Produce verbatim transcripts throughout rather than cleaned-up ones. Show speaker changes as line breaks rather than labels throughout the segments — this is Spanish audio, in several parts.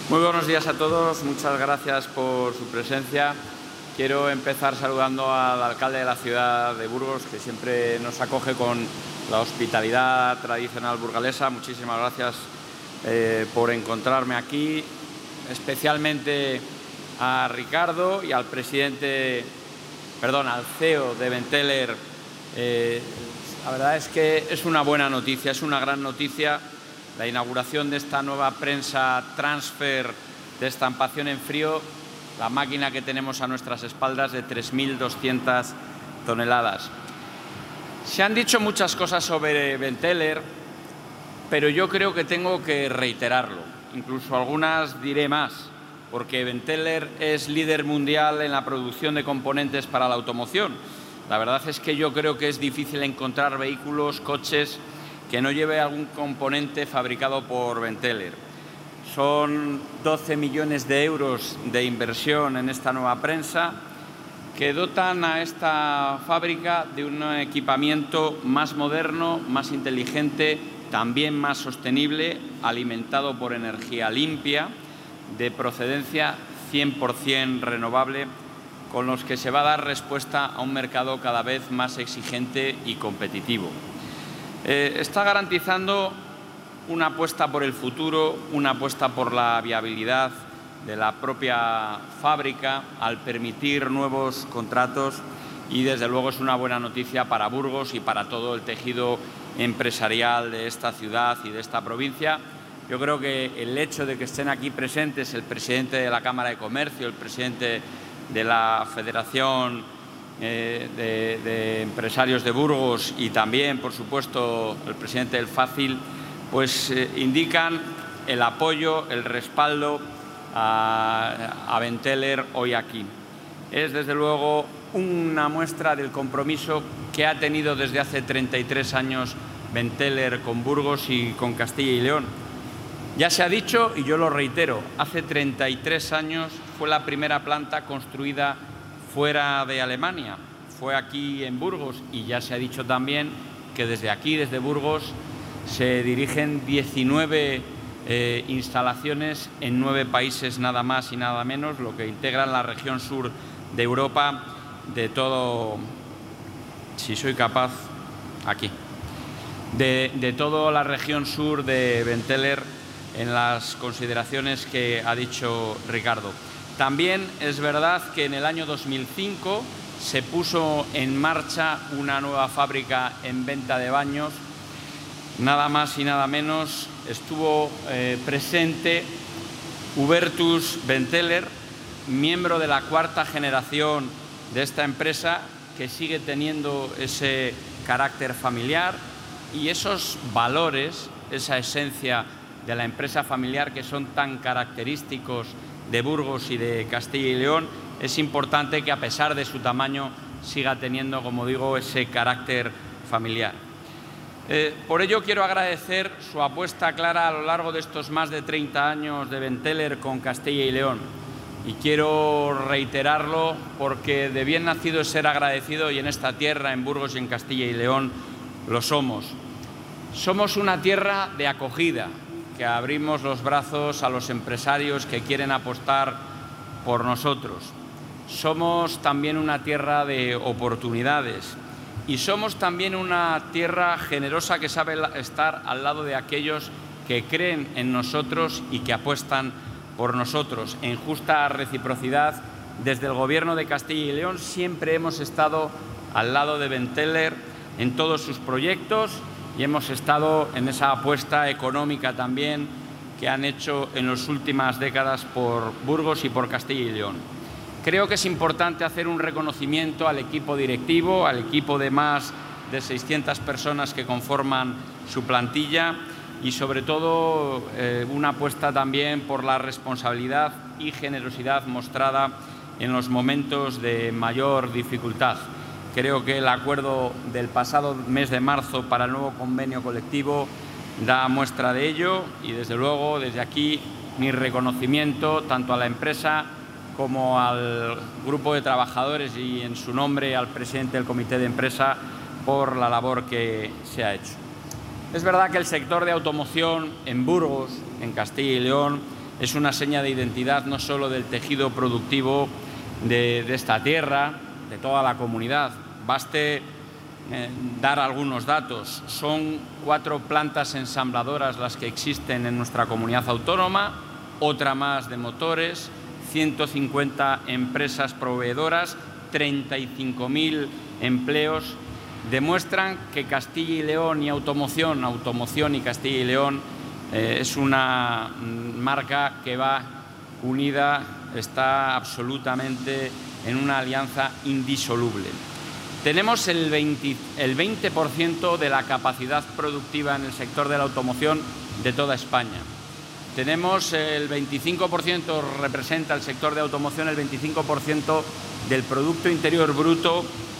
Muy buenos días a todos. Muchas gracias por su presencia. Quiero empezar saludando al alcalde de la ciudad de Burgos, que siempre nos acoge con la hospitalidad tradicional burgalesa. Muchísimas gracias eh, por encontrarme aquí, especialmente a Ricardo y al presidente, perdón, al C E O de Benteler. Eh, la verdad es que es una buena noticia, es una gran noticia la inauguración de esta nueva prensa transfer de estampación en frío, la máquina que tenemos a nuestras espaldas de tres mil doscientas toneladas. Se han dicho muchas cosas sobre Benteler, pero yo creo que tengo que reiterarlo. Incluso algunas diré más, porque Benteler es líder mundial en la producción de componentes para la automoción. La verdad es que yo creo que es difícil encontrar vehículos, coches, que no lleve algún componente fabricado por Benteler. Son doce millones de euros de inversión en esta nueva prensa que dotan a esta fábrica de un equipamiento más moderno, más inteligente, también más sostenible, alimentado por energía limpia, de procedencia cien por cien renovable, con los que se va a dar respuesta a un mercado cada vez más exigente y competitivo. Eh, está garantizando una apuesta por el futuro, una apuesta por la viabilidad de la propia fábrica al permitir nuevos contratos y, desde luego, es una buena noticia para Burgos y para todo el tejido empresarial de esta ciudad y de esta provincia. Yo creo que el hecho de que estén aquí presentes el presidente de la Cámara de Comercio, el presidente de la Federación Eh, de, de Empresarios de Burgos y también, por supuesto, el presidente del Fácil, pues eh, indican el apoyo, el respaldo a, a Benteler hoy aquí. Es, desde luego, una muestra del compromiso que ha tenido desde hace treinta y tres años Benteler con Burgos y con Castilla y León. Ya se ha dicho, y yo lo reitero, hace treinta y tres años fue la primera planta construida fuera de Alemania, fue aquí en Burgos, y ya se ha dicho también que desde aquí, desde Burgos, se dirigen diecinueve eh, instalaciones en nueve países, nada más y nada menos, lo que integra la región sur de Europa, de todo, si soy capaz, aquí, de, de toda la región sur de Benteler, en las consideraciones que ha dicho Ricardo. También es verdad que en el año dos mil cinco se puso en marcha una nueva fábrica en venta de baños. Nada más y nada menos estuvo eh, presente Hubertus Benteler, miembro de la cuarta generación de esta empresa, que sigue teniendo ese carácter familiar y esos valores, esa esencia de la empresa familiar que son tan característicos de Burgos y de Castilla y León. Es importante que, a pesar de su tamaño, siga teniendo, como digo, ese carácter familiar. Eh, por ello, quiero agradecer su apuesta clara a lo largo de estos más de treinta años de Benteler con Castilla y León. Y quiero reiterarlo porque de bien nacido es ser agradecido, y en esta tierra, en Burgos y en Castilla y León, lo somos. Somos una tierra de acogida, que abrimos los brazos a los empresarios que quieren apostar por nosotros. Somos también una tierra de oportunidades y somos también una tierra generosa que sabe estar al lado de aquellos que creen en nosotros y que apuestan por nosotros. En justa reciprocidad, desde el Gobierno de Castilla y León siempre hemos estado al lado de Benteler en todos sus proyectos, y hemos estado en esa apuesta económica también que han hecho en las últimas décadas por Burgos y por Castilla y León. Creo que es importante hacer un reconocimiento al equipo directivo, al equipo de más de seiscientas personas que conforman su plantilla, y, sobre todo, eh, una apuesta también por la responsabilidad y generosidad mostrada en los momentos de mayor dificultad. Creo que el acuerdo del pasado mes de marzo para el nuevo convenio colectivo da muestra de ello, y, desde luego, desde aquí, mi reconocimiento tanto a la empresa como al grupo de trabajadores y, en su nombre, al presidente del comité de empresa por la labor que se ha hecho. Es verdad que el sector de automoción en Burgos, en Castilla y León, es una seña de identidad no solo del tejido productivo de, de esta tierra, de toda la comunidad. Baste eh, dar algunos datos. Son cuatro plantas ensambladoras las que existen en nuestra comunidad autónoma, otra más de motores, ciento cincuenta empresas proveedoras, treinta y cinco mil empleos. Demuestran que Castilla y León y automoción, automoción y Castilla y León eh, es una marca que va unida, está absolutamente en una alianza indisoluble. Tenemos el veinte por ciento de la capacidad productiva en el sector de la automoción de toda España. Tenemos el veinticinco por ciento, representa el sector de automoción el veinticinco por ciento del Producto Interior Bruto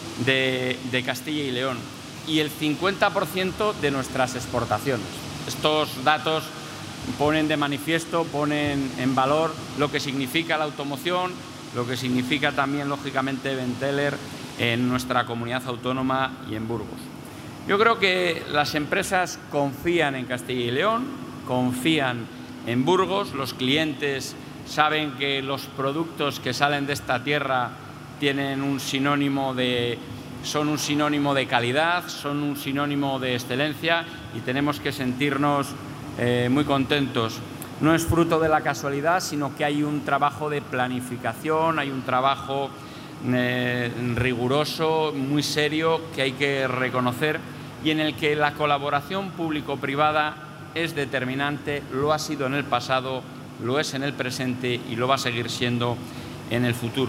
de, de Castilla y León y el cincuenta por ciento de nuestras exportaciones. Estos datos ponen de manifiesto, ponen en valor lo que significa la automoción, lo que significa también, lógicamente, Benteler en nuestra comunidad autónoma y en Burgos. Yo creo que las empresas confían en Castilla y León, confían en Burgos, los clientes saben que los productos que salen de esta tierra tienen un sinónimo de, son un sinónimo de calidad, son un sinónimo de excelencia y tenemos que sentirnos eh, muy contentos. No es fruto de la casualidad, sino que hay un trabajo de planificación, hay un trabajo eh, riguroso, muy serio, que hay que reconocer y en el que la colaboración público-privada es determinante, lo ha sido en el pasado, lo es en el presente y lo va a seguir siendo en el futuro.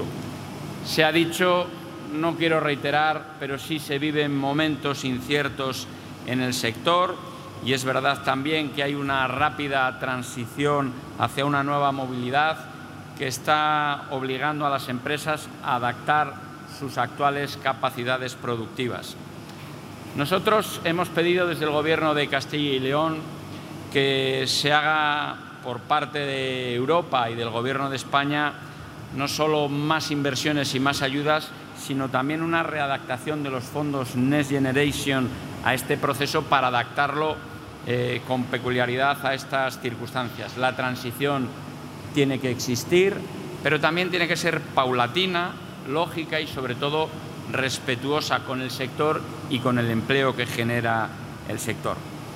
Se ha dicho, no quiero reiterar, pero sí se viven momentos inciertos en el sector y es verdad también que hay una rápida transición hacia una nueva movilidad que está obligando a las empresas a adaptar sus actuales capacidades productivas. Nosotros hemos pedido desde el Gobierno de Castilla y León que se haga por parte de Europa y del Gobierno de España no solo más inversiones y más ayudas, sino también una readaptación de los fondos Next Generation a este proceso para adaptarlo eh, con peculiaridad a estas circunstancias. La transición tiene que existir, pero también tiene que ser paulatina, lógica y, sobre todo, respetuosa con el sector y con el empleo que genera el sector.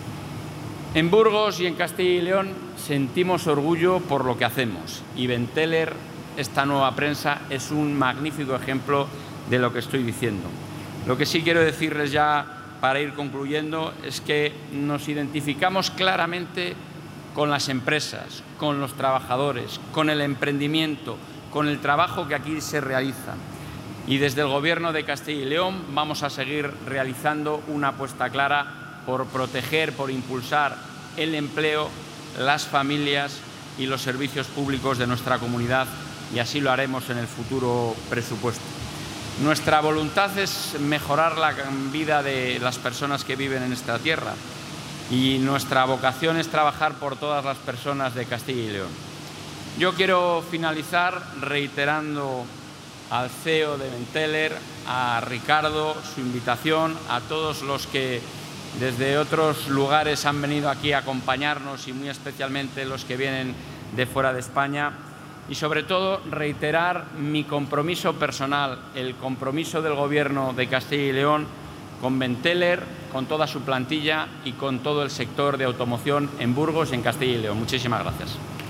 En Burgos y en Castilla y León sentimos orgullo por lo que hacemos y Benteler, esta nueva prensa, es un magnífico ejemplo de lo que estoy diciendo. Lo que sí quiero decirles ya para ir concluyendo es que nos identificamos claramente con las empresas, con los trabajadores, con el emprendimiento, con el trabajo que aquí se realiza. Y desde el Gobierno de Castilla y León vamos a seguir realizando una apuesta clara por proteger, por impulsar el empleo, las familias y los servicios públicos de nuestra comunidad y así lo haremos en el futuro presupuesto. Nuestra voluntad es mejorar la vida de las personas que viven en esta tierra y nuestra vocación es trabajar por todas las personas de Castilla y León. Yo quiero finalizar reiterando al C E O de Benteler, a Ricardo, su invitación, a todos los que desde otros lugares han venido aquí a acompañarnos y muy especialmente los que vienen de fuera de España y sobre todo reiterar mi compromiso personal, el compromiso del Gobierno de Castilla y León con Benteler, con toda su plantilla y con todo el sector de automoción en Burgos y en Castilla y León. Muchísimas gracias.